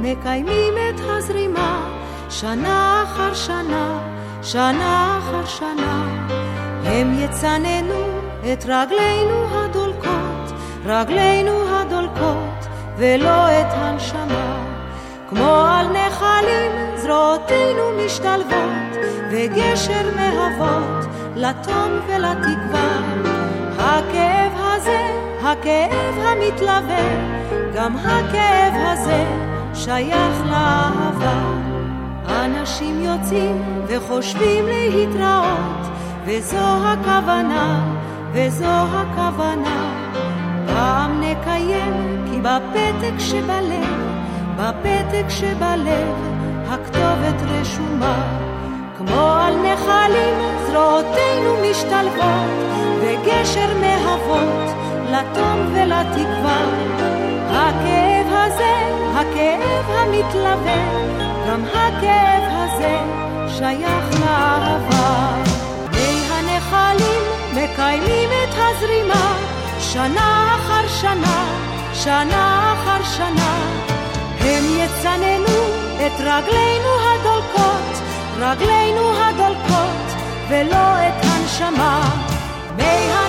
מקיימים את הזרימה, שנה אחר שנה, שנה אחר שנה. הם יצננו את רגלינו הדולקות, רגלינו הדולקות, ולא את הנשמה. כמו על נחלים זרועותינו משתלבות, וגשר מהוות לתום ולתקווה. הכאב הזה, הכאב המתלווה, גם הכאב הזה שייך לאהבה. אנשים יוצאים וחושבים להתראות, וזו הכוונה, וזו הכוונה. פעם נקיים כי בפתק שבלב, בפתק שבלב הכתובת רשומה. כמו על נחלים זרועותינו משתלבות, וגשר מהוות לתום ולתקווה. הכאב הזה, הכאב המתלווה, גם הכאב הזה שייך לאהבה. מי הנחלים מקיימים את הזרימה, שנה אחר שנה, שנה אחר שנה. הם יצננו את רגלינו הדולקות, רגלינו הדולקות, ולא את הנשמה. מי